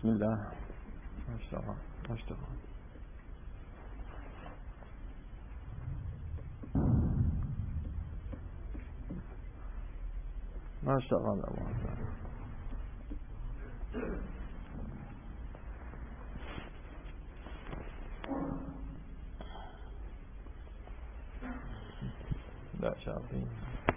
بسم الله. ما اشتغل لا شاطين.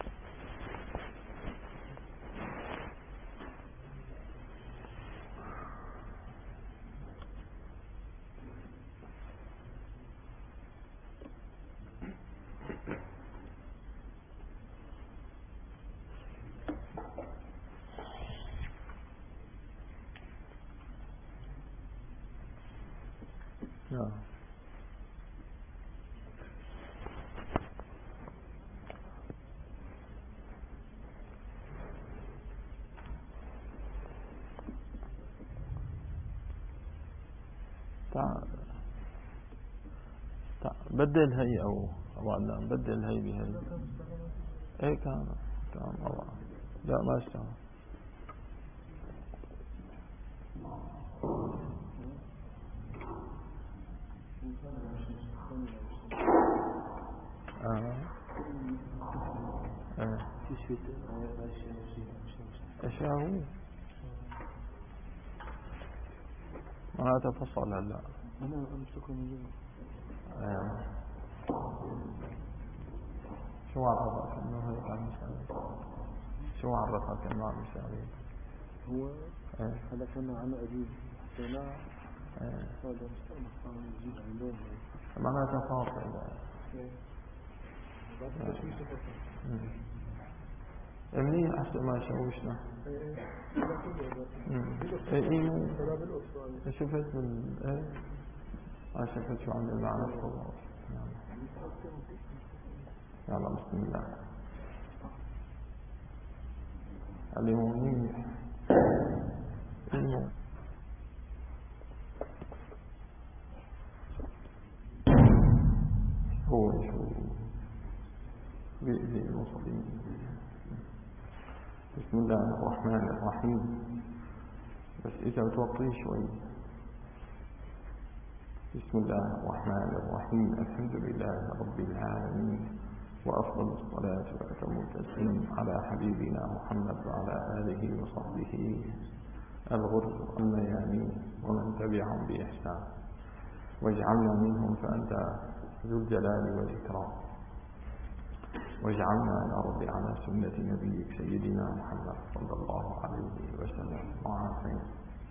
بدل هي أو لا بدل هي بهي. إيه كان الله. لا ما اشتغل. أشياء هو ما تفصل هلا. أنا أمسك من شو عرفك إنه هيك عم يساوي؟ شو عرفك إنه عم يساوي؟ هو هذا كنا عم أجيب حسنا هذا مستقبل جديد عندهم معناتها فاصل. منيح أحسن ما شوشنا. شفت من شفت شو عمل معنا الصلاة. يلا بسم الله. اليومين هو شو بإذن المصلين. بسم الله الرحمن الرحيم. بس إذا توطي شوي. بسم الله الرحمن الرحيم. الحمد لله رب العالمين، وأفضل الصلاة وأتم التسليم على حبيبنا محمد وعلى آله وصحبه الغر الميامين ومن تبعهم بإحسان، واجعلنا منهم فأنت ذو الجلال والإكرام، واجعلنا يا رب على سنة نبيك سيدنا محمد صلى الله عليه وسلم وعافية.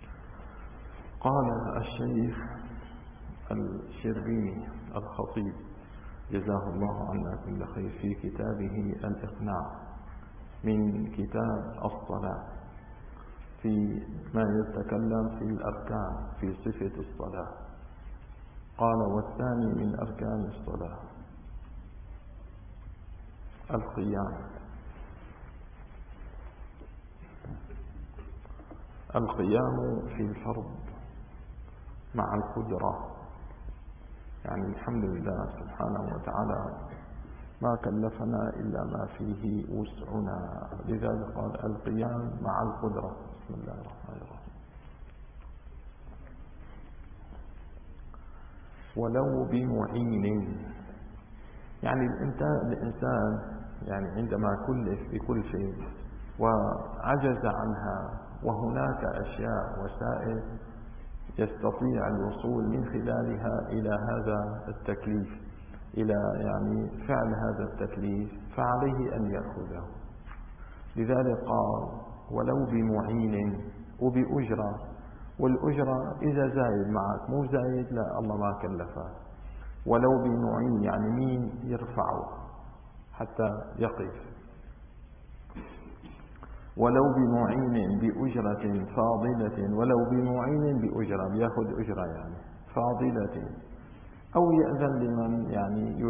قال الشيخ الشربيني الخطيب جزاه الله عنا كل خير في كتابه الإقناع من كتاب الصلاة في ما يتكلم في الأركان في صفة الصلاة. قال: والثاني من أركان الصلاة القيام في الفرض مع القدرة. يعني الحمد لله سبحانه وتعالى ما كلفنا إلا ما فيه وسعنا، لذلك قال: القيام مع القدرة. بسم الله الرحمن الرحيم. ولو بمعين. يعني الإنسان يعني عندما كلف بكل شيء وعجز عنها، وهناك أشياء وسائل يستطيع الوصول من خلالها إلى هذا التكليف، إلى يعني فعل هذا التكليف، فعليه أن يأخذه. لذلك قال: ولو بمعين وبأجرة. والأجرة إذا زايد معك، مو زايد لا الله ما كلفه. ولو بمعين يعني مين يرفعه حتى يقف. ولو بمعين بأجرة فاضلة. ولو بمعين بأجرة، بيأخذ أجرة يعني فاضلة. أو يأذن لمن يعني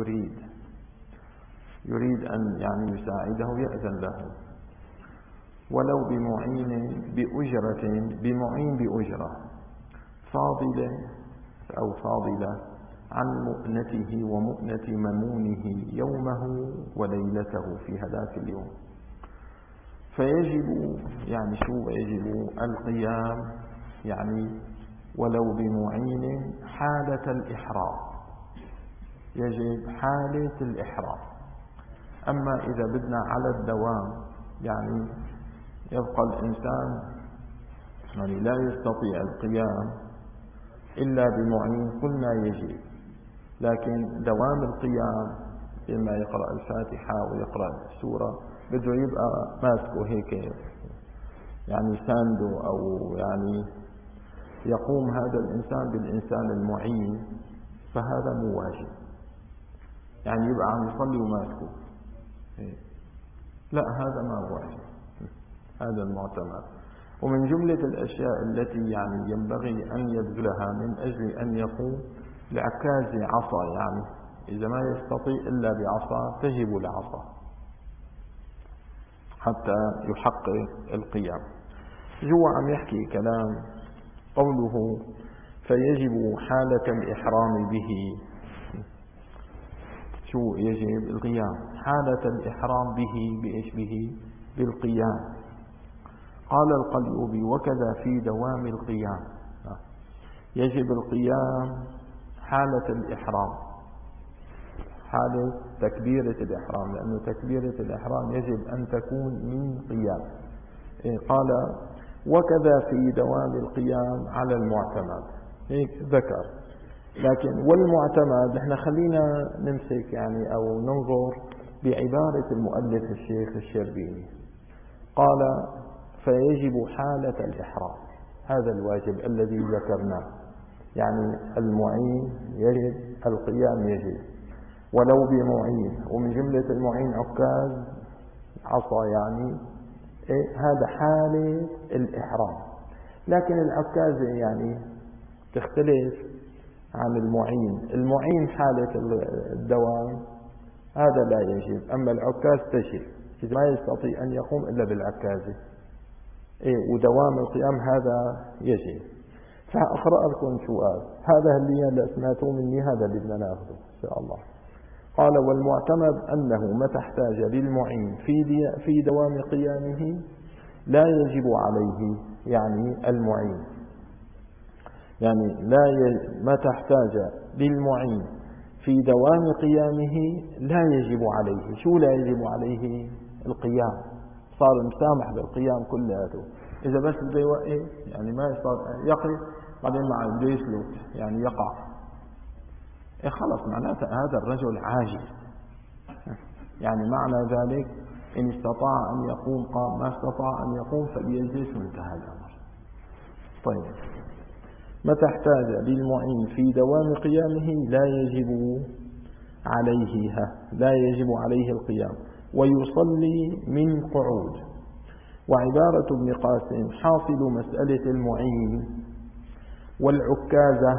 يريد أن يعني يساعده، يأذن له. ولو بمعين بأجرة. بمعين بأجرة فاضلة أو فاضلة عن مؤنته ومؤنة ممونه يومه وليلته في هذاك اليوم. فيجب يعني شو يجب؟ القيام يعني ولو بمعين حالة الإحرام، يجب حالة الإحرام. أما إذا بدنا على الدوام، يعني يبقى الإنسان يعني لا يستطيع القيام إلا بمعين، قلنا يجب. لكن دوام القيام إما يقرأ الفاتحة ويقرأ السورة بده يبقى ماسكه هيك يعني ساندو، أو يعني يقوم هذا الإنسان بالإنسان المعين، فهذا مو واجب. يعني يبقى عم يصلي وماسكه، لا، هذا ما هو واجب، هذا المعتمد. ومن جملة الأشياء التي يعني ينبغي أن يبذلها من أجل أن يقوم لعكاز عصا، يعني إذا ما يستطيع إلا بعصا تجب العصا حتى يحقق القيام. جوا عم يحكي كلام، قوله فيجب حالة الإحرام به، شو يجب؟ القيام. حالة الإحرام به بإيش؟ به بالقيام. قال القليوبي وكذا في دوام القيام، يجب القيام حالة الإحرام، حالة تكبيرة الإحرام، لأنه تكبيرة الإحرام يجب أن تكون من قيام. قال وكذا في دوام القيام على المعتمد، هيك ذكر. لكن والمعتمد نحن خلينا نمسك يعني أو ننظر بعبارة المؤلف الشيخ الشربيني. قال فيجب حالة الإحرام، هذا الواجب الذي ذكرناه، يعني المعين يجب، القيام يجب ولو بمعين، ومن جملة المعين عكاز عصا، يعني هذا حالة الإحرام. لكن العكازة يعني تختلف عن المعين. المعين حالة الدوام هذا لا يجب، أما العكاز تجب، إذا ما يستطيع أن يقوم إلا بالعكازة. ودوام القيام هذا يجب. فأقرأ لكم سؤال، هذا اللي سمعتوه مني، هذا اللي بدنا ناخذه إن شاء الله. قال والمعتمد أنه متى احتاج للمعين في دوام قيامه لا يجب عليه، يعني المعين، يعني متى احتاج للمعين في دوام قيامه لا يجب عليه. شو لا يجب عليه؟ القيام، صار مسامح بالقيام كلياته. إذا بس بده يوقف يعني ما يستطيع يقف، بعدين مع بده يسلك يعني يقع، خلص معناته هذا الرجل عاجز. يعني معنى ذلك إن استطاع أن يقوم قام، ما استطاع أن يقوم فليجلس وانتهى الأمر. طيب، متى احتاج للمعين في دوام قيامه لا يجب عليه القيام ويصلي من قعود. وعبارة ابن قاسم حاصل مسألة المعين والعكازة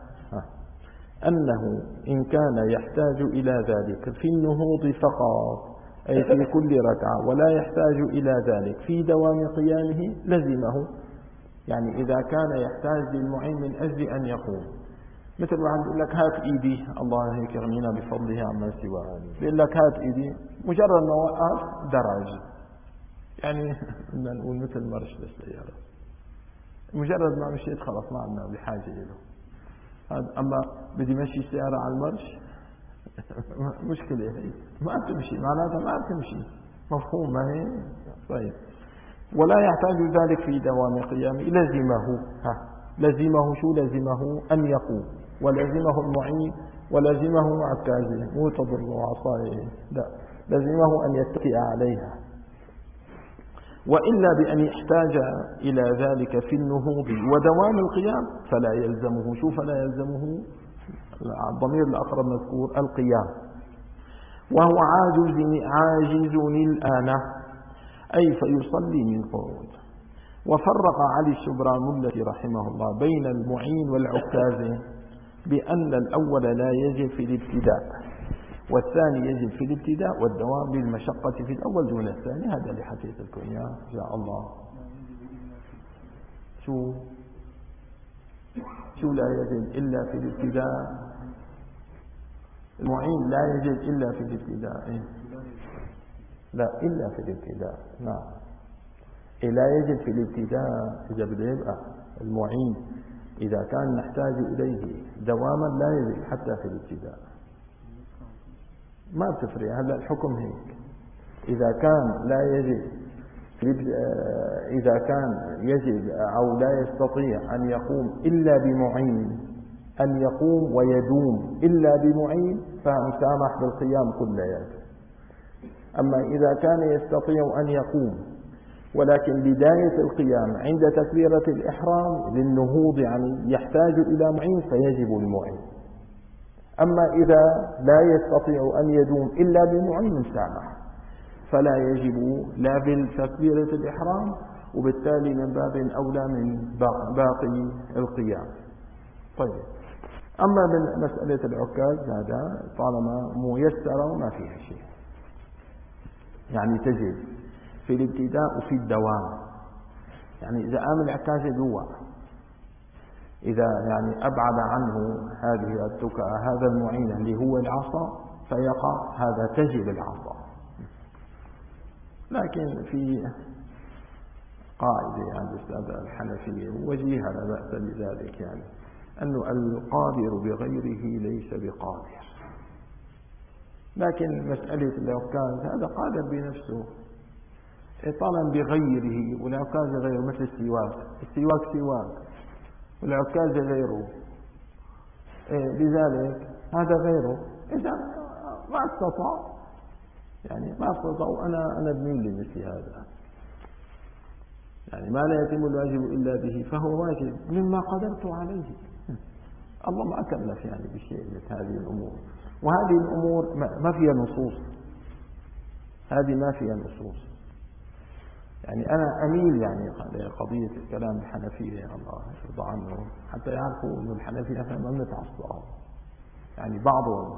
أنه إن كان يحتاج إلى ذلك في النهوض فقط، أي في كل ركعة، ولا يحتاج إلى ذلك في دوام قيامه لزمه. يعني إذا كان يحتاج للمعين من أجل أن يقوم، مثل واحد يقول لك هات إيدي، الله هيك يغنينا بفضله عما سواه، يقول لك هات إيدي، مجرد ما وقف درج، يعني بدنا نقول مثل مرش للسيارة، مجرد ما مشيت خلاص ما عندنا بحاجة له. أما بدي مشي السيارة على المرش مشكلة، هي ما تمشي، معناتها ما تمشي، مفهوم ما هي؟ طيب، ولا يحتاج ذلك في دوام قيامه لزمه شو لزمه؟ أن يقوم، ولزمه المعين، ولزمه عكازه، مو تضر عصايه، لا، لزمه أن يتكئ عليها. وإلا بأن يحتاج إلى ذلك في النهوض ودوام القيام فلا يلزمه. شو فلا يلزمه؟ الضمير الأقرب مذكور القيام. وهو عاجز الآن، أي فيصلي من قعود. وفرق علي الشبراني رحمه الله بين المعين والعكاز بأن الأول لا يجب في الابتداء، والثاني يجب في الابتداء والدوام بالمشقة في الأول دون الثاني. هذا اللي حكيت لكم إياه إن شاء الله. شو لا يجب إلا في الابتداء؟ المعين لا يجب إلا في الابتداء، لا، إلا في الابتداء، نعم، لا يجب في الابتداء إذا بده يبقى المعين إذا كان نحتاج إليه دواما لا يجب حتى في الابتداء، ما بتفرق. هلا الحكم هيك، إذا كان لا يجب إذا كان يجب أو لا يستطيع أن يقوم إلا بمعين، أن يقوم ويدوم إلا بمعين، فمسامح بالقيام كل يوم. أما إذا كان يستطيع أن يقوم ولكن بداية القيام عند تكبيرة الإحرام للنهوض يعني يحتاج إلى معين فيجب المعين. أما إذا لا يستطيع أن يدوم إلا بمعين سامح، فلا يجب لا بالتكبيرة الإحرام، وبالتالي من باب أولى من باقي القيام. طيب، أما مسألة العكاز هذا طالما ميسرة وما فيها شيء، يعني تجب في الابتداء وفي الدوام. يعني إذا قام العكاز جوا، إذا يعني أبعد عنه هذه التكأة هذا المعين اللي هو العصا فيقع، هذا تجب العصا. لكن في قاعدة عند السادة الحنفية وجيهة لا بأس بذلك، يعني أنه القادر بغيره ليس بقادر. لكن مسألة العكاز هذا قادر بنفسه طالما بغيره، والعكاز غيره مثل السواك، السواك سواك والعكاز غيره، لذلك هذا غيره. إذا ما استطاع يعني ما استطاع، وأنا بميل لمثل هذا، يعني ما لا يتم الواجب إلا به فهو واجب مما قدرت عليه. الله ما كلف يعني بشيء من هذه الأمور، وهذه الأمور ما فيها نصوص، هذه ما فيها نصوص. يعني أنا أميل يعني قضية الكلام الحنفية الله يرضى عنهم، حتى يعرفوا أن الحنفية احنا ما بنتعصب، يعني بعضهم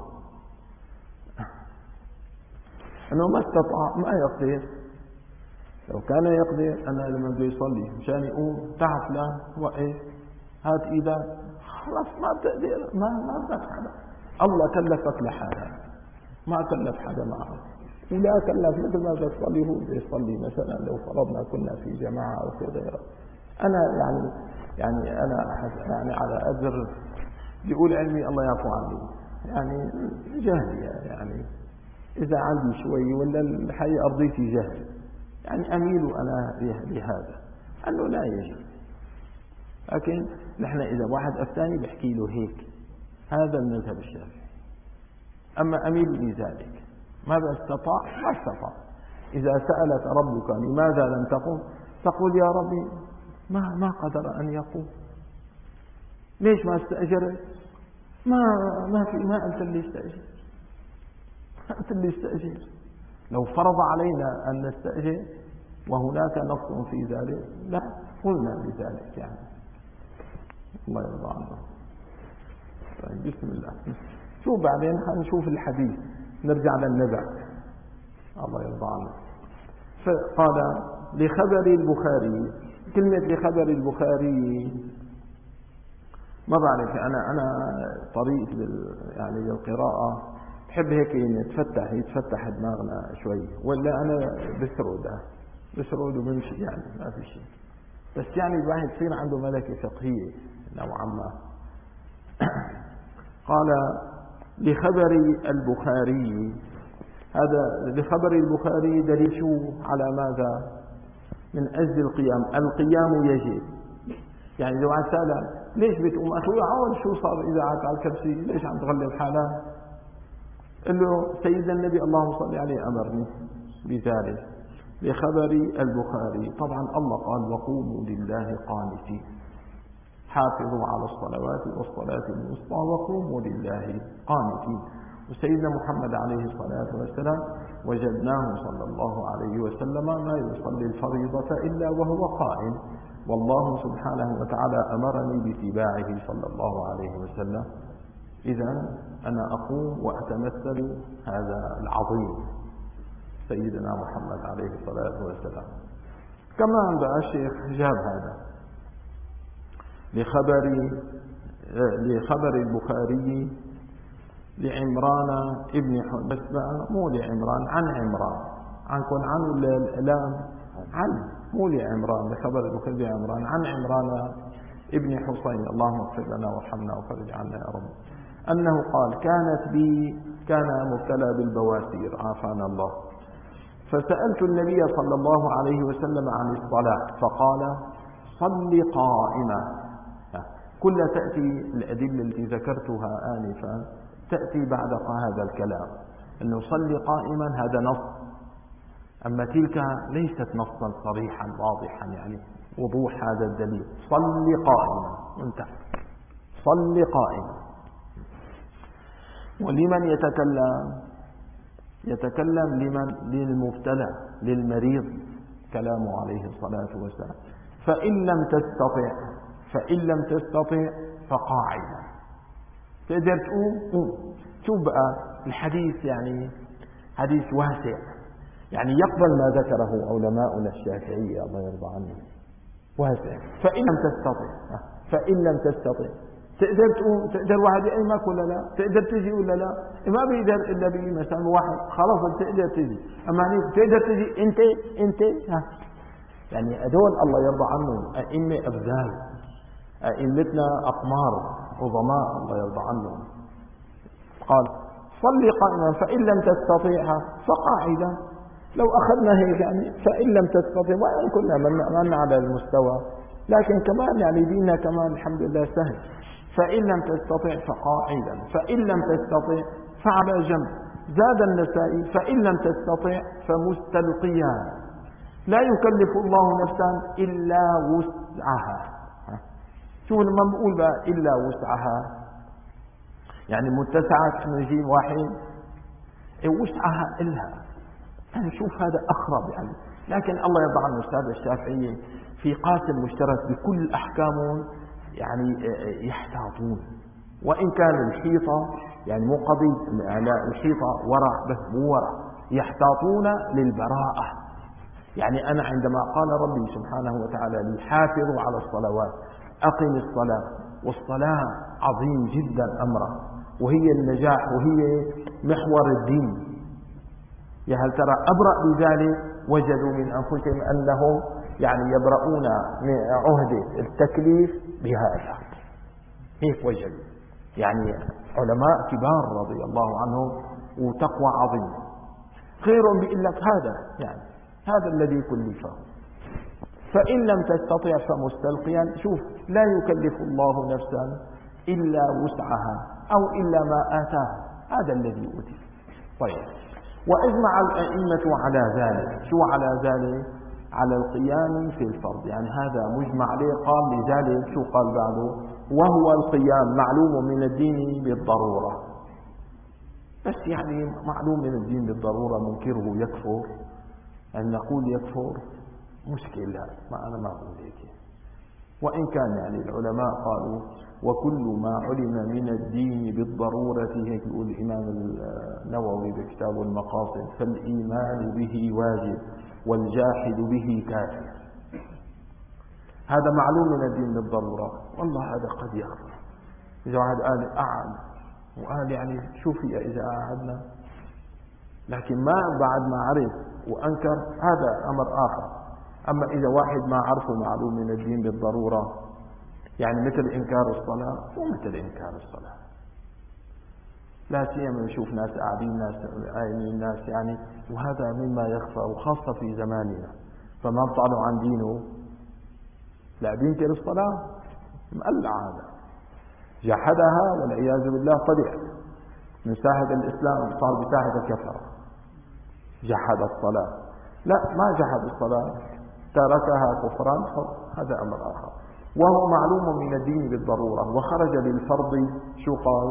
أنه ما استطاع ما يقدر. لو كان يقدر أنا لما بده يصلي مشان يقوم تعال فلان وقف هات إيدك، خلاص ما بتقدر، ما بدك حدا. الله كلفك لحالك، ما كلف حدا معه، ولا كلف مثل ما بدك تصلي هو بده يصلي. مثلا لو فرضنا كنا في جماعة أو في غيره، أنا يعني أنا يعني على قدر بيقول علمي الله يعفو عني، يعني جهلي، يعني إذا عندي شوي ولا الحقيقة أرضيتي جهل، يعني أميل أنا لهذا أنه لا يجب. لكن نحن إذا واحد أفتاني بحكي له هيك، هذا المذهب الشافعي. أما أميل لذلك، ماذا استطاع؟ ما استطاع. إذا سألك ربك لماذا لم تقم تقول يا ربي ما قدر أن يقوم. ليش ما استأجرت؟ ما أنت اللي استأجر، أنت اللي استأجر. لو فرض علينا أن نستأجر وهناك نص في ذلك لا قلنا بذلك، يعني الله يرضى عنه. طيب بسم الله. شو بعدين حنشوف الحديث، نرجع للنزع الله يرضى عنه. فقال لخبر البخاري، كلمة لخبر البخاري ما بعرف، أنا طريقة يعني بالقراءة بحب هيك يتفتح دماغنا شوي، ولا أنا بسرد وبمشي، يعني ما في شيء. بس يعني الواحد يصير عنده ملكة فقهية نوعا ما. قال لخبر البخاري، هذا لخبر البخاري دليل شو على ماذا؟ من أجل القيام يجب. يعني لو سأل ليش بتقوم أخوي عاود شو صار إذا قعدت على الكرسي ليش عم تغلب حالك؟ قال له سيدنا النبي اللهم صل عليه أمرني بذلك. لخبر البخاري طبعا الله قال وقوموا لله قانتين، حافظوا على الصلوات والصلاة الوسطى وقوموا لله قانتين. وسيدنا محمد عليه الصلاة والسلام وجدناه صلى الله عليه وسلم ما يصلي الفريضة إلا وهو قائم، والله سبحانه وتعالى أمرني باتباعه صلى الله عليه وسلم. إذا أنا أقوم وأتمثل هذا العظيم سيدنا محمد عليه الصلاة والسلام. كما بقى الشيخ جاب هذا لخبر البخاري لعمران ابن بس بقى مو لعمران، عن عمران، عنكم عن ولا الإعلام عن، مو لعمران، لخبر البخاري عمران عن عمران ابن حسين اللهم اغفر لنا وارحمنا وفرج عنا يا رب، أنه قال كان مبتلى بالبواسير عافانا الله، فسألت النبي صلى الله عليه وسلم عن الصلاة فقال صل قائما. كل تأتي الأدلة التي ذكرتها آنفا تأتي بعد هذا الكلام، أنه صل قائما هذا نص، أما تلك ليست نصا صريحا واضحا يعني وضوح هذا الدليل. صل قائما انتهى، صل قائما. ولمن يتكلم للمبتلى للمريض كلامه عليه الصلاة والسلام. فإن لم تستطع فقاعدا. تقدر تقوم. شوف بقى الحديث يعني حديث واسع، يعني يقبل ما ذكره علماؤنا الشافعية الله يرضى عنهم، واسع. فإن لم تستطع تقدر تقوم، تقدر واحد يقيمك ولا لا؟ تقدر تجي ولا لا؟ ما بيقدر إلا به مثلا واحد خلاص بتقدر تجي، أما تقدر تجي أنت يعني هذول الله يرضى عنهم أئمة أبذال، أئمتنا أقمار عظماء الله يرضى عنهم. قال صل قائما فإن لم تستطيع فقاعدا. لو أخذنا هيك يعني فإن لم تستطيع، وإن كنا من على المستوى، لكن كمان يعني ديننا كمان الحمد لله سهل. فإن لم تستطع فقاعدا، فإن لم تستطع فعلى جنب. زاد النسائي فإن لم تستطع فمستلقيا. لا يكلف الله نفسا إلا وسعها. شوف لما بقول بقى إلا وسعها يعني متسعة انه يجي واحد وسعها إلها، يعني شوف هذا أخرب يعني. لكن الله يرضى عنه الأستاذ الشافعي في قاسم مشترك بكل أحكامهم يعني يحتاطون، وإن كان الحيطة يعني مو قضية على الحيطة ورع بس مو ورع، يحتاطون للبراءة. يعني أنا عندما قال ربي سبحانه وتعالى لي حافظوا على الصلوات أقم الصلاة، والصلاة عظيم جدا أمره، وهي النجاح وهي محور الدين، يا هل ترى أبرأ بذلك وجدوا من أنفسهم أنهم يعني يبرؤون من عهدة التكليف بهذا، هيك وجدوا يعني علماء كبار رضي الله عنهم وتقوى عظيمة. غيرهم بيقول لك هذا يعني هذا الذي كلفه. فإن لم تستطع فمستلقيا. شوف لا يكلف الله نفسا إلا وسعها أو إلا ما آتاها، هذا الذي أوتي. طيب، وأجمع الأئمة على ذلك. شو على ذلك؟ على القيام في الفرض، يعني هذا مجمع عليه. قال لذلك شو قال بعده؟ وهو القيام معلوم من الدين بالضرورة. بس يعني معلوم من الدين بالضرورة منكره يكفر، أن نقول يكفر مشكلة، ما أنا ما أقول هيك. وإن كان يعني العلماء قالوا وكل ما علم من الدين بالضرورة، هيك يقول الإمام النووي بكتاب المقاصد، فالإيمان به واجب والجاحد به كافر. هذا معلوم من الدين بالضرورة. والله هذا قد يخفى. إذا واحد قال أعد وقال يعني شو في إذا قعدنا، لكن ما بعد ما عرف وأنكر هذا أمر آخر. أما إذا واحد ما عرفه معلوم من الدين بالضرورة، يعني مثل إنكار الصلاة ومثل إنكار الصلاة، لا سيما نشوف ناس قاعدين ناس عايمين ناس يعني، وهذا مما يخفى وخاصة في زماننا. فما طالوا عن دينه لا بينكر الصلاة مقلع، هذا جحدها والعياذ بالله، طلع من ساحة الإسلام صار بساحة الكفر. جحد الصلاة، لا ما جحد الصلاة، تركها كفرا، هذا أمر آخر. وهو معلوم من الدين بالضرورة. وخرج للفرض. شو قال؟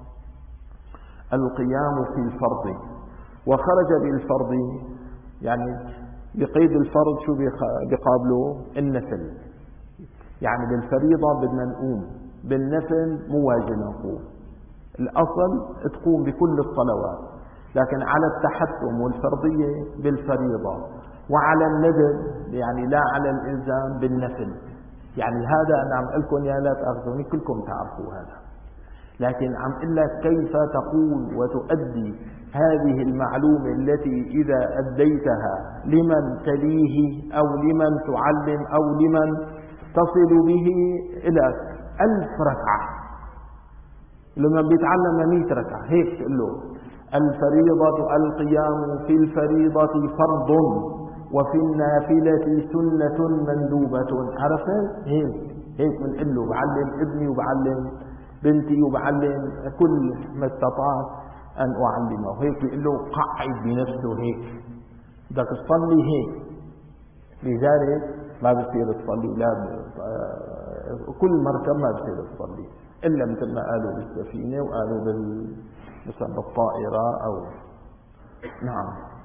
القيام في الفرض. وخرج للفرض يعني بقيد الفرض شو بقابله؟ النفل. يعني بالفريضة بدنا نقوم، بالنفل مو واجب نقوم. الأصل تقوم بكل الصلوات، لكن على التحتم والفرضية بالفريضة، وعلى الندب يعني لا على الإلزام بالنفل. يعني هذا أنا عم أقول لكم يا لا تأخذوني كلكم تعرفوا هذا، لكن عم أقول لك كيف تقول وتؤدي هذه المعلومة التي إذا أديتها لمن تليه أو لمن تعلم أو لمن تصل به إلى 1000 ركعة. لما بيتعلم 100 ركعة هيك تقول له الفريضة القيام في الفريضة فرض وفي النافلة سنة مندوبة. عرفت؟ هيك بنقول له. بعلم ابني وبعلم بنتي وبعلم كل ما استطعت أن أعلمه. هيك بيقول له قعد بنفسه هيك بدك تصلي هيك. لذلك ما بصير تصلي لا كل مركب ما بصير تصلي إلا مثل ما قالوا بالسفينة وقالوا مثلا بالطائرة أو نعم.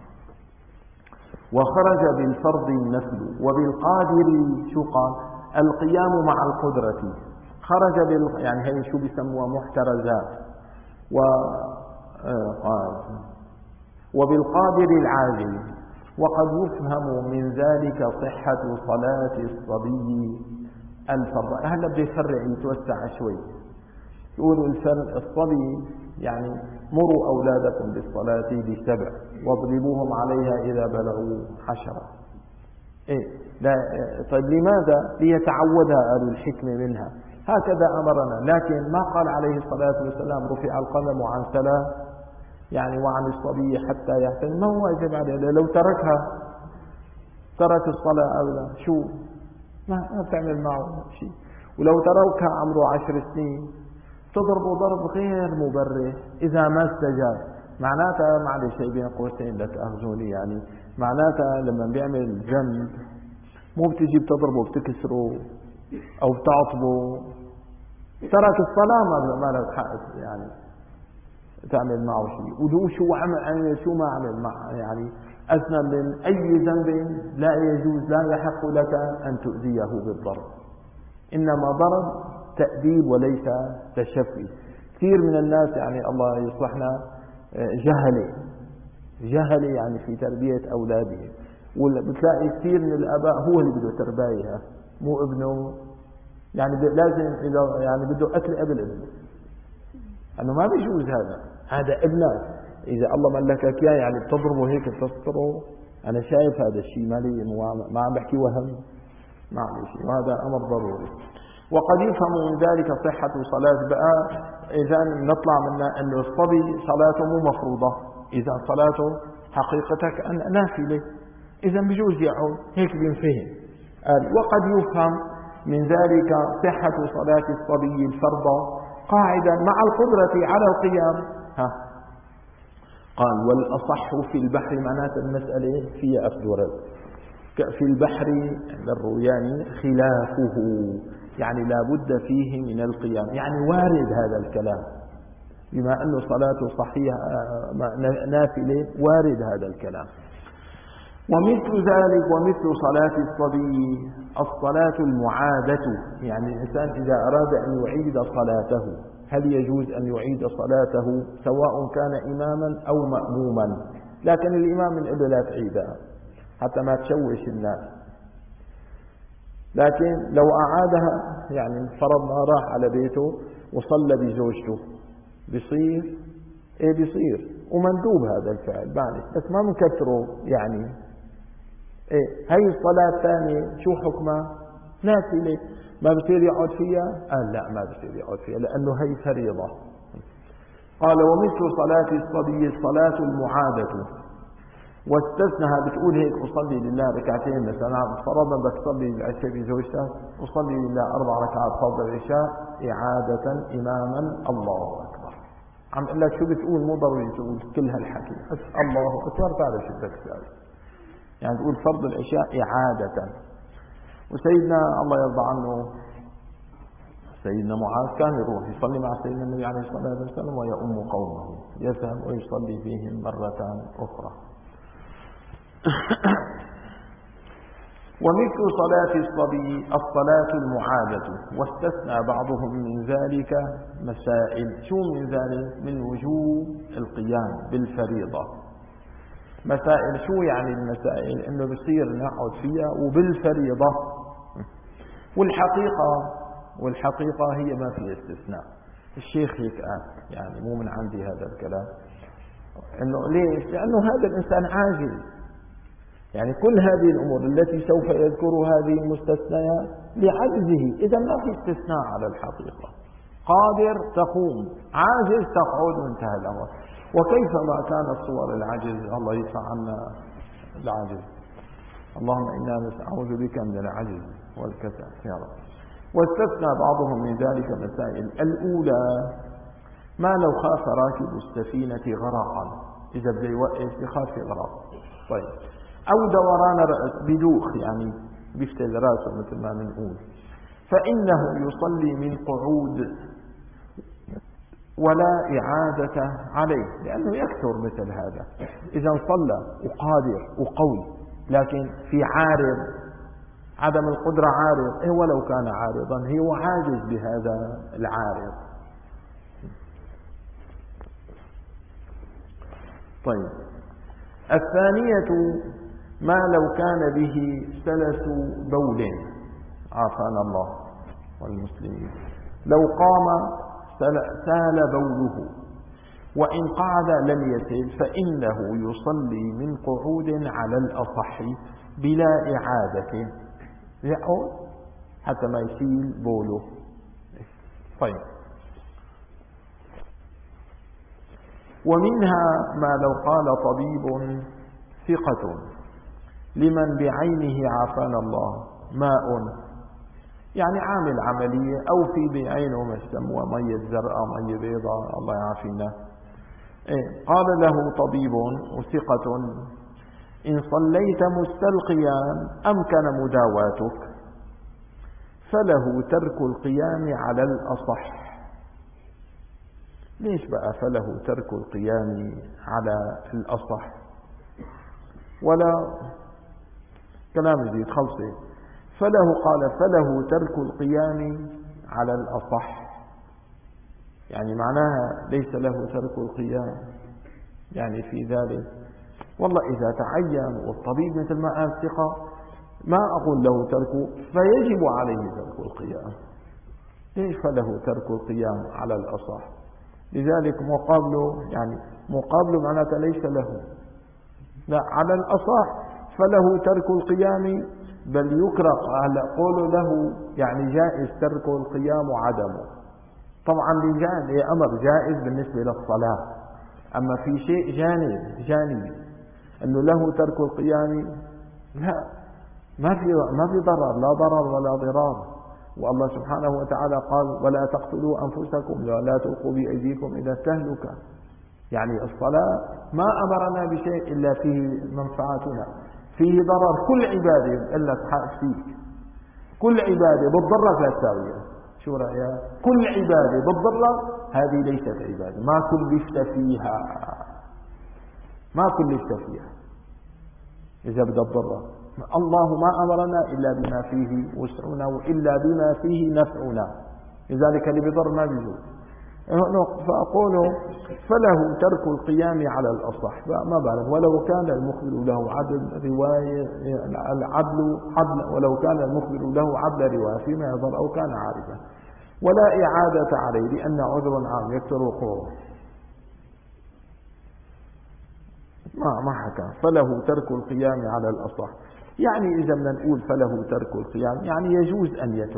وخرج بالفرض النفل وبالقادر شو قال القيام مع القدرة. خرج يعني هي شو بيسموها محترزات. وبالقادر العاجل. وقد يفهم من ذلك صحة صلاة الصبي الفرض. هلا بده يفرع يتوسع شوي. يقولوا الصبي يعني مروا أولادكم بالصلاة ب7 واضربوهم عليها إذا بلغوا 10. لا طيب لماذا؟ ليتعودها أهل الحكمة منها. هكذا أمرنا. لكن ما قال عليه الصلاة والسلام رفع القلم عن 3 يعني وعن الصبي حتى يحتلم. ما هو واجب عليه. لو ترك الصلاة أو لا شو ما بتعمل معه شيء. ولو تركها عمره 10 سنين تضربه ضرب غير مبرر إذا ما استجاب. معناتها معلش شيء بين قوسين لا تأخذوني يعني معناتها لما بيعمل ذنب مو بتجي بتضربه بتكسره أو بتعصبه. ترك الصلاة ما لك حق يعني تعمل معه شيء. ولو شو عمل شو ما عمل مع يعني أذنب من أي ذنب لا يجوز لا يحق لك أن تؤذيه بالضرب. إنما ضرب تأديب وليس تشفي. كثير من الناس يعني الله يصلحنا جهلة يعني في تربية أولادهم. وبتلاقي كثير من الآباء هو اللي بده تربايها مو ابنه. يعني لازم إذا يعني بده أكل قبل ابنه أنه ما بيجوز هذا ابنك. إذا الله ملكك إياه يعني بتضربه هيك بتسطره. أنا شايف هذا الشيء ما عم بحكي وهم معلش وهذا أمر ضروري. وقد يفهم من ذلك صحة صلاة بقى. إذا نطلع منا أنه الصبي صلاته مو مفروضة. إذا صلاته حقيقتك أن نافلة إذا بجوز يعود هيك بينفهم. وقد يفهم من ذلك صحة صلاة الصبي الفرض قاعدا مع القدرة على القيام. قال والأصح في البحر. معناته المسألة فيها أخذ ورد. في البحر للروياني خلافه يعني لا بد فيه من القيام. يعني وارد هذا الكلام بما أنه صلاته صحيحة نافلة وارد هذا الكلام. ومثل ذلك ومثل صلاة الصبي الصلاة المعادة. يعني الإنسان إذا أراد أن يعيد صلاته هل يجوز أن يعيد صلاته سواء كان إماما أو مأموما. لكن الإمام من قبل لا تعيدها حتى ما تشوش الناس. لكن لو أعادها يعني فرضنا راح على بيته وصلى بزوجته بيصير بيصير ومندوب هذا الفعل بس ما منكسره يعني هاي الصلاة الثانية شو حكمها؟ نافلة ما بصير يقعد فيها؟ لا ما بصير يقعد فيها لأنه هي فريضة. قال ومثل صلاة الصبي الصلاة المعادة. واستثنها بتقول هيك أصلي لله ركعتين مثلا فرضا بدك تصلي العشاء بزوجتك أصلي لله 4 ركعات فرض العشاء إعادة إماما الله أكبر. عم قل لك شو بتقول مو ضروري تقول كل هالحكي بس الله أكبر تعرف شو بدك تساوي. يعني تقول فرض العشاء إعادة. وسيدنا الله يرضى عنه سيدنا معاذ كان يروح يصلي مع سيدنا النبي عليه الصلاة والسلام ويؤم قومه يذهب ويصلي فيهم مرة أخرى. ومثل صلاة الصبي الصلاة المعادة. واستثنى بعضهم من ذلك مسائل. شو من ذلك؟ من وجوب القيام بالفريضة. مسائل شو يعني المسائل؟ انه بصير نقعد فيها وبالفريضة. والحقيقة هي ما في استثناء. الشيخ هيك قال يعني مو من عندي هذا الكلام. انه ليش؟ لانه هذا الانسان عاجز يعني كل هذه الأمور التي سوف يذكر هذه المستثنيات لعجزه، إذا ما في استثناء على الحقيقة. قادر تقوم، عاجز تقعد، وانتهى الأمر. وكيفما كانت صور العجز، الله يدفع عنا العجز. اللهم إنا نعوذ بك من العجز والكسل يا رب. واستثنى بعضهم من ذلك مسائل. الأولى ما لو خاف راكب السفينة غرقا، إذا بده يوقف يخاف يغرق، طيب، أو دوران رأس بدوخ، يعني بيفتل راسه مثل ما بنقول، فإنه يصلي من قعود ولا إعادة عليه، لأنه يكثر مثل هذا. إذا صلى وقادر وقوي لكن في عارض، عدم القدرة عارض، ولو كان عارضا هو عاجز بهذا العارض. طيب، الثانية ما لو كان به سلس بول، عافانا الله والمسلمين، لو قام سال بوله، وإن قعد لم يسل، فإنه يصلي من قعود على الأصح بلا إعادة، يقعد حتى ما يسيل بوله. طيب، ومنها ما لو قال طبيب ثقة لمن بعينه عافانا الله ماء، يعني عامل عملية أو في بعينه مسموة مية زرقاء مية بيضاء، الله يعافينا، قال له طبيب وثقة إن صليت مستلقيا أمكن مداواتك، فله ترك القيام على الأصح. ليش بقى فله ترك القيام على الأصح؟ ولا كلام جديد خلصي. فله ترك القيام على الأصح، يعني معناها ليس له ترك القيام، يعني في ذلك والله إذا تعين والطبيب مثل ما قال ثقة، ما أقول له تركه، فيجب عليه ترك القيام. ليش فله ترك القيام على الأصح؟ لذلك مقابله، يعني مقابله معناته ليس له، لا، على الأصح فله ترك القيام، بل يكره على قول له، يعني جائز ترك القيام وعدمه. طبعا لأمر جائز بالنسبة للصلاة، أما في شيء جانبي أنه له ترك القيام، لا، ما في ضرر، لا ضرر ولا ضرار. والله سبحانه وتعالى قال ولا تقتلوا أنفسكم ولا تلقوا بأيديكم إلى التهلكة. يعني الصلاة ما أمرنا بشيء إلا فيه منفعتنا، فيه ضرر. كل عبادة إلا تحقق فيك، كل عبادة بتضرك لا تساويها. شو رأيك؟ كل عبادة بتضرك هذه ليست عبادة، ما كلفت فيها، ما كلفت فيها إذا بدها تضرك. الله ما أمرنا إلا بما فيه وسعنا وإلا بما فيه نفعنا، لذلك اللي بضر ما بيجوز. فأقول فله ترك القيام على الأصح، ما بالك ولو كان المخبر له عدل رواية، ولو كان المخبر له عدل رواية فيما يضر أو كان عارفا، ولا إعادة عليه لأن عذر عام يكثر وقوعه. ما حكى فله ترك القيام على الأصح. يعني إذا بدنا نقول فله ترك القيام، يعني يجوز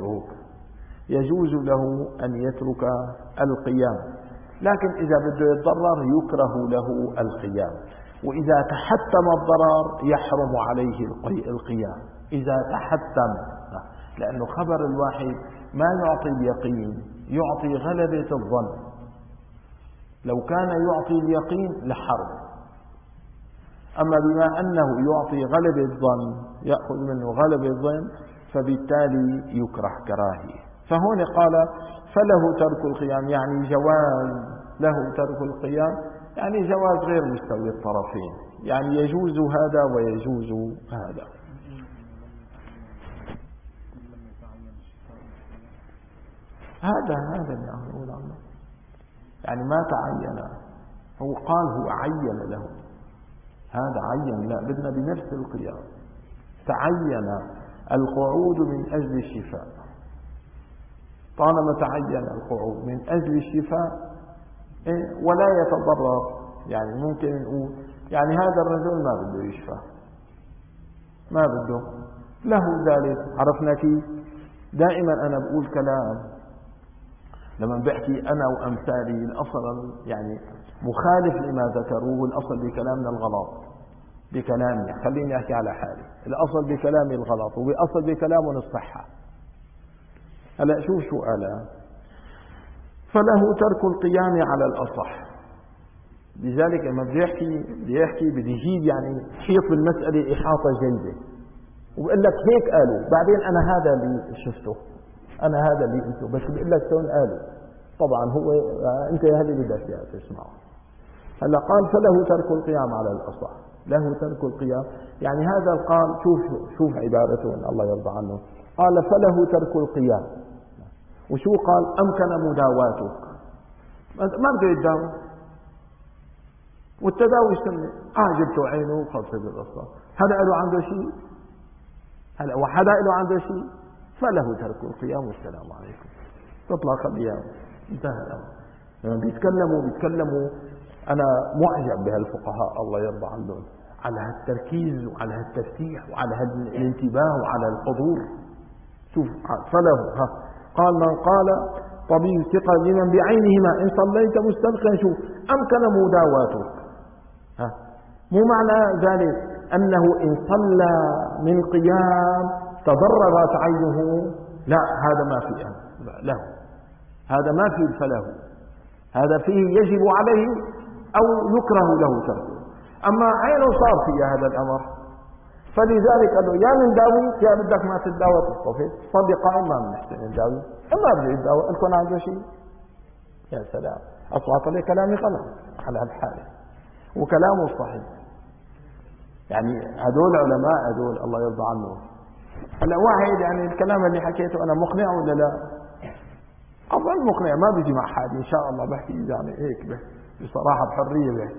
له أن يترك القيام، لكن إذا بده يتضرر يكره له القيام، وإذا تحتم الضرر يحرم عليه القيام. إذا تحتم، لأنه خبر الواحد ما يعطي اليقين، يعطي غلبة الظن. لو كان يعطي اليقين لحرم، أما بما أنه يعطي غلبة الظن، يأخذ منه غلبة الظن، فبالتالي يكره كراهية. فهون قال فله ترك القيام، يعني جواز له ترك القيام، يعني جواز غير مستوي الطرفين، يعني يجوز هذا ويجوز هذا. هذا اللي أقول عنه، يعني ما تعين، هو قال هو عين له، هذا عين، لا، بدنا بنفس القيام. تعين القعود من أجل الشفاء، طالما تعين القعود من أجل الشفاء ولا يتضرر، يعني ممكن نقول يعني هذا الرجل ما بده يشفى، ما بده له ذلك. عرفنا كيف؟ دائما أنا بقول كلام لما بحكي أنا وأمثالي الأصل يعني مخالف لما ذكروه، الأصل بكلامنا الغلط بكلامي، خليني أحكي على حالي، الأصل بكلامي الغلط وبأصل بكلامهم الصحة. هلا شو قال؟ فله ترك القيام على الأصح. لذلك لما بدي يحكي بدي يجيب يعني حيط بالمسألة إحاطة جيدة، وبقول لك هيك قالوا، بعدين أنا هذا اللي شفته، أنا هذا اللي قلته، بس بقول لك شلون قالوا. طبعا هو أنت هذا اللي بدك إياه تسمعه. هلا قال فله ترك القيام على الأصح، له ترك القيام، يعني هذا قال شوف عبارته إن الله يرضى عنه، قال فله ترك القيام، وشو قال؟ أمكن مداواتك، ما بده يتداوى، والتداوي سنة، جبته عينه وخلصت القصة. هذا له عنده شيء؟ هلا وحدا له عنده شيء؟ فله ترك القيام والسلام عليكم، تطلق القيام، انتهى الأمر. لما بيتكلموا أنا معجب بهالفقهاء الله يرضى عنهم على هالتركيز وعلى هالتفتيح وعلى هالانتباه وعلى الحضور. شوف فله قال من قال طبيب ثقة لمن بعينهما إن صليت مستلقيا، شوف أمكن مداواتك، مو معنى ذلك أنه إن صلى من قيام تضررت عينه، لا، هذا ما فيه له، هذا ما فيه فله، هذا فيه يجب عليه أو يكره له تركه. أما عينه صار فيها هذا الأمر، فلذلك قال له يا من داوي يا بدك ما تتداوى تصطفي، صلي قائم ما بنحسن نداوي، أما بده يتداوى لكم عنده شيء. يا سلام، أصوات لي كلامي غلط على هالحالة وكلامه صحيح. يعني هدول علماء هدول الله يرضى عنهم. هلا واحد يعني الكلام اللي حكيته أنا مقنع ولا لا؟ أظن مقنع، ما بيجي مع حد إن شاء الله بحكي يعني هيك بصراحة بحرية به.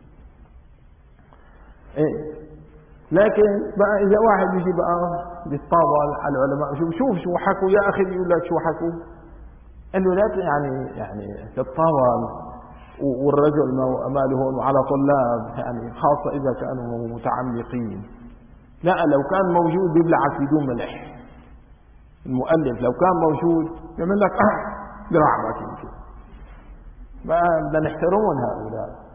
إيه لكن بقى إذا واحد يجي بقى بيتطاول على العلماء، شوف حكوا يا أخي، يقول لك شو حكوا، قال له لا يعني تتطاول والرجل ماله هون وعلى طلاب، يعني خاصة إذا كانوا متعمقين. لا، لو كان موجود بيبلعك بدون ملح. المؤلف لو كان موجود يعمل لك برعبك يمكن. بدنا نحترمهم هؤلاء.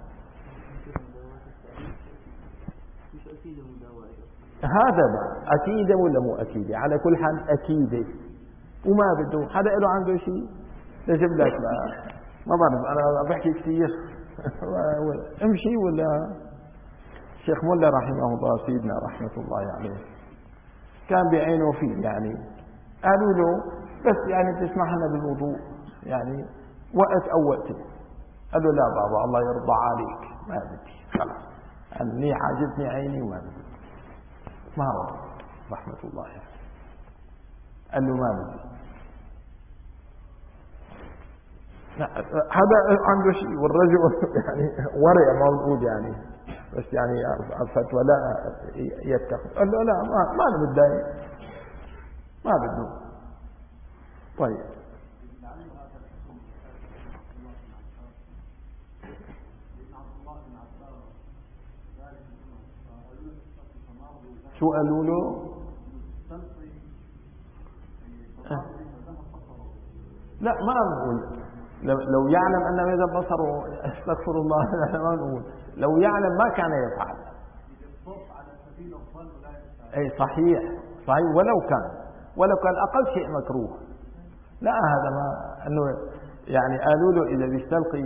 هذا بقى أكيدة ولا مو أكيدة؟ على كل حال أكيدة، وما بده حدا له عنده شيء يجيب لك بقى. ما بعرف أنا بحكي كثير امشي. ولا الشيخ ملا رحمه الله سيدنا رحمة الله عليه كان بعينه فيه، يعني قالوا له بس يعني بتسمح لنا بالوضوء يعني وقت أو وقتين. قال له لا بابا الله يرضى عليك ما بدي، خلاص أني عاجبني عيني وما بدي، ما رضى رحمة الله عليه. قال له ما بدي. هذا عنده شيء، والرجل يعني ورع موجود يعني، بس يعني الفتوى لا يتخذ. قال له لا ما أنا متضايق، ما بده. طيب شو قالوا له؟ لا ما نقول لو يعلم أن إذا بصره استغفر الله ما نقول لو يعلم ما كان يفعل. أي صحيح ولو كان أقل شيء مكروه. لا هذا ما أنه يعني قالوا له إذا بيستلقي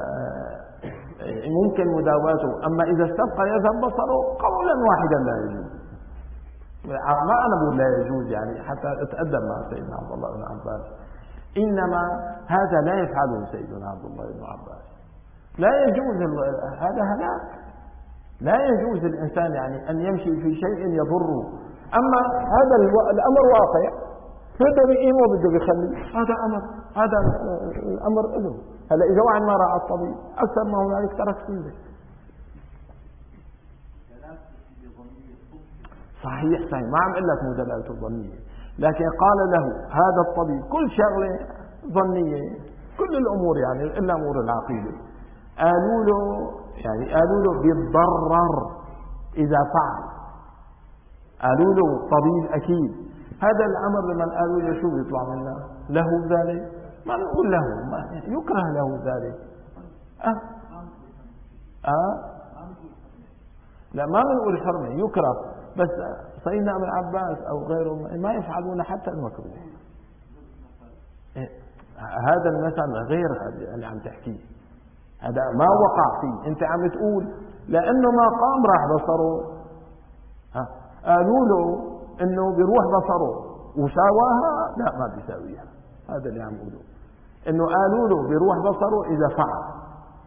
ممكن مداواته، أما إذا استلقى يذهب بصره قولا واحدا لا يجوز. ما أنا بقول لا يجوز يعني حتى أتأدب مع سيدنا عبد الله بن عباس، إنما هذا لا يفعله سيدنا عبد الله بن عباس. لا يجوز، هذا هلاك. لا يجوز الإنسان يعني أن يمشي في شيء يضره. أما هذا الأمر واقع، بده بيقيم وبده بيخلي، هذا الأمر له. هلا إذا واحد ما راى الطبيب أكثر ما هنالك ترك سنة. صحيح ما عم اقول لك مو دلالته الظنيه، لكن قال له هذا الطبيب كل شغله ظنيه، كل الامور يعني الا امور العقيده. قالوا له بيتضرر اذا فعل، قالوا له طبيب أكيد. هذا الأمر لمن قالوا له شو بيطلع منا؟ له ذلك؟ ما نقول له، ما يكره له ذلك. لا ما بنقول حرمة، يكره، بس سيدنا ابن عباس أو غيره ما يفعلون حتى المكروه. هذا المثل غير اللي عم تحكيه، هذا ما وقع فيه. انت عم تقول لأنه ما قام راح بصره، قالوا له انه بيروح بصره وساواها، لا ما بيساويها. هذا اللي عم يقولوه، انه قالوا له بيروح بصره اذا فعل،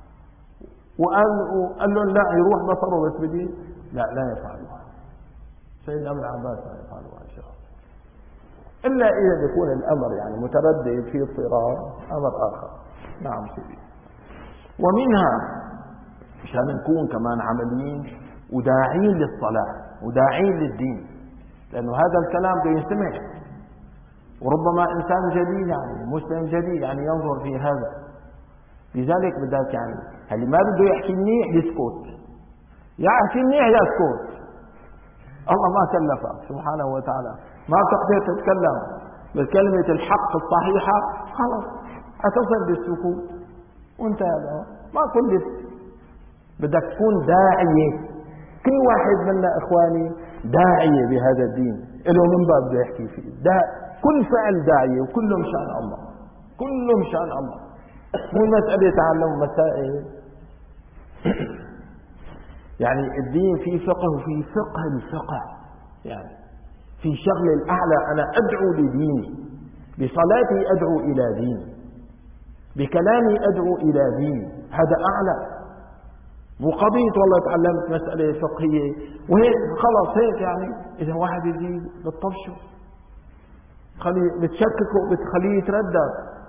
وقال لهم لا يروح بصره بس بدي، لا يفعلها. سيدنا ابن عباس لا يفعلها ان شاء الله، الا اذا يكون الامر يعني متردد في اضطرار، امر اخر. نعم سيدي. ومنها مشان نكون كمان عمليين وداعين للصلاة وداعين للدين، لأنه هذا الكلام بده ينسمع، وربما إنسان جديد يعني مسلم جديد يعني ينظر في هذا، لذلك بدك يعني اللي ما بده يحكي منيح يسكت، يحكي منيح يسكت. الله ما كلفك سبحانه وتعالى، ما تقدر تتكلم بكلمة الحق الصحيحة، خلاص اتصل بالسكوت وانت ما كلف. بدك تكون داعية، كل واحد منا إخواني داعية بهذا الدين، له منبر بده يحكي فيه، كل فعل داعية وكله مشان الله، كله مشان الله، مو مسألة تعلم مسائل. يعني الدين في فقه وفي فقه الفقه، يعني في شغل الأعلى. أنا أدعو لديني، بصلاتي أدعو إلى ديني، بكلامي أدعو إلى ديني، هذا أعلى. مو قضية والله تعلمت مسألة فقهية وهيك خلاص هيك، يعني إذا واحد يزيد بتطفشه، بتشككه، بتخليه يتردد.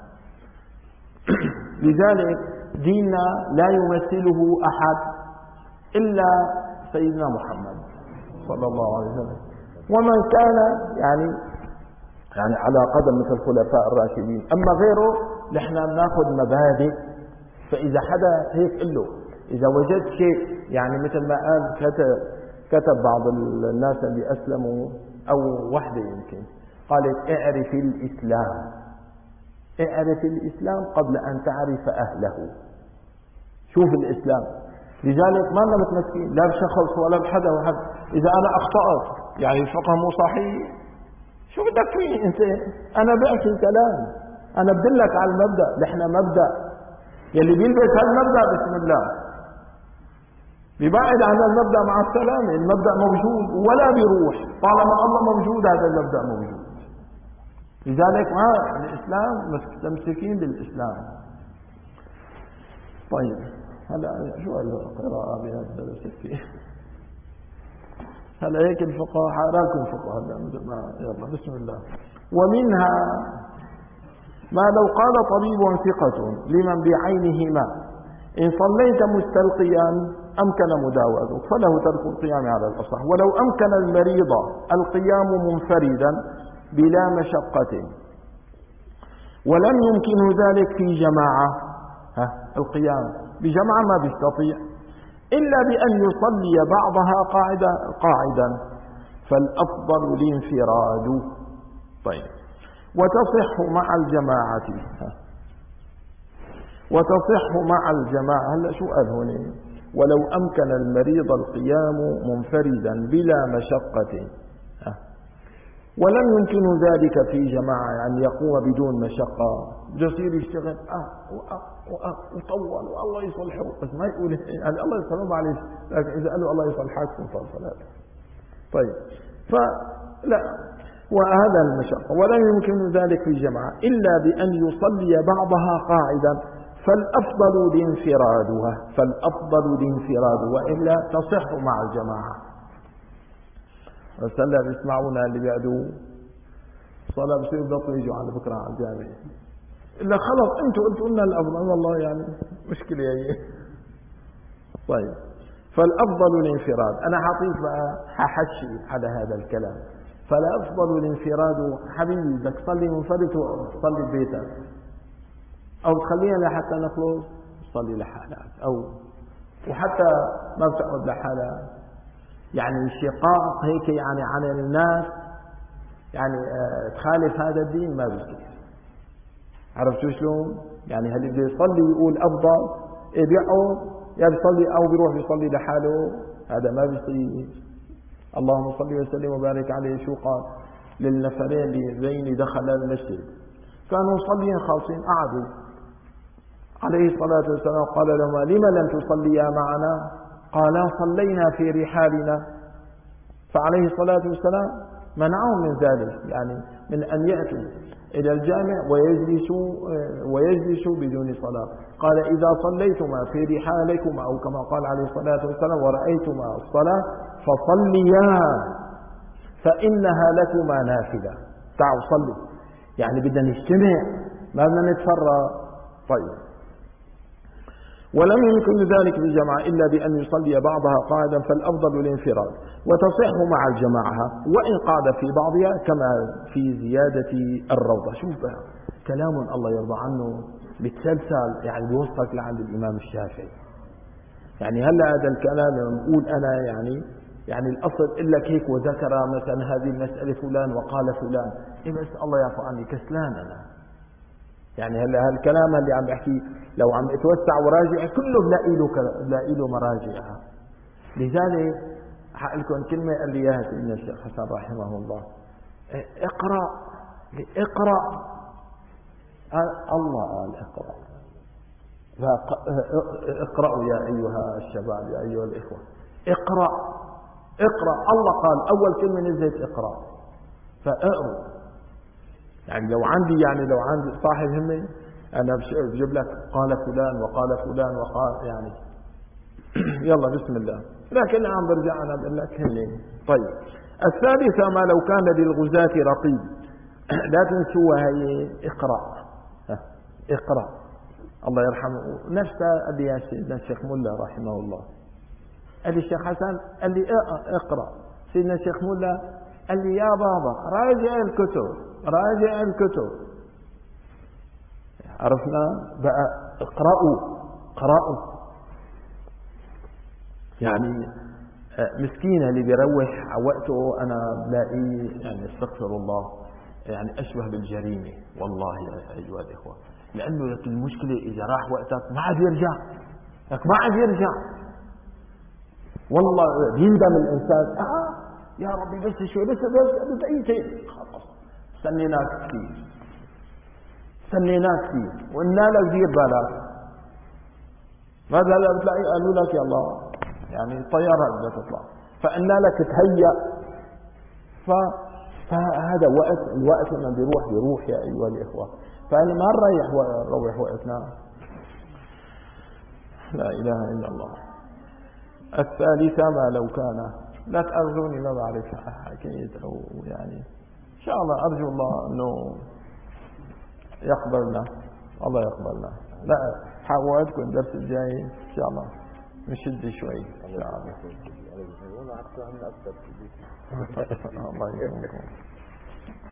لذلك ديننا لا يمثله أحد إلا سيدنا محمد صلى الله عليه وسلم، ومن كان يعني على قدم مثل الخلفاء الراشدين. أما غيره نحن بناخذ مبادئ. فإذا حدا هيك قل له، إذا وجدت شيء يعني مثل ما قال كتب بعض الناس اللي أسلموا أو وحدة يمكن قالت اعرف الإسلام، اعرف الإسلام قبل أن تعرف أهله. شوف الإسلام. لذلك ما لنا متمسكين لا بشخص ولا بحدا وحد. إذا أنا أخطأت يعني الفقه مو صحيح، شو بدك فيه أنت؟ أنا بحكي كلام، أنا بدلك على المبدأ. نحن مبدأ يلي بيلبس هالمبدأ بسم الله بيبعد عن المبدأ مع السلامة. المبدأ موجود ولا بيروح طالما الله موجود، هذا المبدأ موجود. لذلك ما الإسلام مستمسكين بالإسلام. طيب هلا شو القراءة بهذا الدرس فيه؟ هلا هيك الفقه حاراكم فقه هلا مثل ما يلا بسم الله. ومنها ما لو قال طبيب ثقة لمن بعينه ما إن صليت مستلقيا أمكن مداواتك فله ترك القيام على الأصح، ولو أمكن المريض القيام منفردا بلا مشقة ولم يمكن ذلك في جماعة، القيام بجماعة ما بيستطيع إلا بأن يصلي بعضها قاعدا فالأفضل الانفراد. طيب وتصح مع الجماعة. هلا شو قال هون؟ ولو أمكن المريض القيام منفردا بلا مشقة ولم يمكن ذلك في جماعة، يعني يقوم بدون مشقة، يصير يشتغل وطول والله يصلحه، بس ما يقول يعني الله يصلحه معلش، لكن إذا قال له الله يصلحك تنفض صلاته. طيب فلا، وهذا المشقة ولم يمكن ذلك في جماعة إلا بأن يصلي بعضها قاعدا فالأفضل الانفراد وإلا تصح مع الجماعة. بس هلا بيسمعونا اللي بيعدوا صلاة بصير بيضطروا يجوا على بكرة على الجامعة، إلا خلص أنتوا قلتوا لنا الأفضل، والله يعني مشكلة هي. طيب فالأفضل الانفراد. أنا حاطيك بقى ححشي على هذا الكلام. فالأفضل الانفراد. حبيبي بدك تصلي منفرد تصلي ببيتك، أو تخلينا لحتى نخلص تصلي لحالك، أو وحتى ما بتقعد لحالك يعني شقاق هيك يعني عن الناس، يعني تخالف هذا الدين ما بيصير. عرفتوا شلون؟ يعني هل بده يصلي ويقول أفضل بيقعد يا بيصلي أو بيروح بيصلي لحاله؟ هذا ما بيصير. اللهم صل وسلم وبارك عليه. شو قال للنفرين اللذين دخلا المسجد كانوا مصلين خالصين، قعدوا عليه الصلاة والسلام قال لهما لما لم تصليا معنا؟ قالا صلينا في رحالنا. فعليه الصلاة والسلام منعهم من ذلك، يعني من أن يأتوا إلى الجامع ويجلسوا بدون صلاة. قال إذا صليتما في رحالكما أو كما قال عليه الصلاة والسلام ورأيتما الصلاة فصليا فإنها لكما نافلة. تعالوا صلوا، يعني بدنا نجتمع ما بدنا نتفرق. طيب، ولم يمكن ذلك بالجماعة إلا بأن يصلي بعضها قاعدا فالأفضل الانفراد، وتصح مع الجماعة وإن قعد في بعضها كما في زيادة الروضة. شوف كلام الله يرضى عنه بتسلسل، يعني بيوصلك لعند الإمام الشافعي. يعني هلا هذا الكلام نقول أنا يعني الأصل إلا هيك وذكر مثلا هذه المسألة فلان وقال فلان، بس الله يعفو عني كسلان أنا. يعني هلا هالكلام اللي عم بحكي لو عم اتوسع وراجع كله بلاقي له مراجعها. لذلك حق لكم كلمه قال لي اياها سيدنا الشيخ حسن رحمه الله، اقرا الله قال اقرا، اقرأوا يا ايها الشباب يا ايها الاخوه، اقرا الله قال اول كلمه نزلت اقرا، فاقروا. يعني لو عندي صاحب همي أنا بجيب لك قال فلان وقال فلان وقال يعني يلا بسم الله، لكن عم برجع أنا بقول لك هني. طيب، الثالثة ما لو كان للغزاة رقيب لا تنسوا هي اقرأ الله يرحمه. نفسه قال لي يا سيدنا الشيخ ملا رحمه الله، قال لي الشيخ حسن قال لي اقرأ. سيدنا الشيخ ملا قال لي يا بابا راجع الكتب. عرفنا بقى اقرأوا. يعني مسكين اللي بيروح وقته أنا بلاقيه يعني استغفر الله يعني أشبه بالجريمة والله يا أيها الإخوة. لأنه لك المشكلة إذا راح وقتك ما عاد يرجع والله بيندم الإنسان. يا ربي بس شوي بس دقيقتين خلاص سنيناك كثير وإنا لك دير بالك. ماذا لا بتلاقي قالوا لك يلا يعني الطيارة بدها تطلع فإنا لك تهيأ. فهذا الوقت لما بيروح يا أيها الإخوة. فأنا ما نروح وقتنا. لا إله إلا الله. الثالثة ما لو كان، لا تأرجوني ما بعرف حكيت أو يعني إن شاء الله أرجو الله أنه يقبلنا، الله يقبلنا. لا حاولتكم الدرس الجاي إن شاء الله نشد شوي إن شاء الله. الله يكرمكم.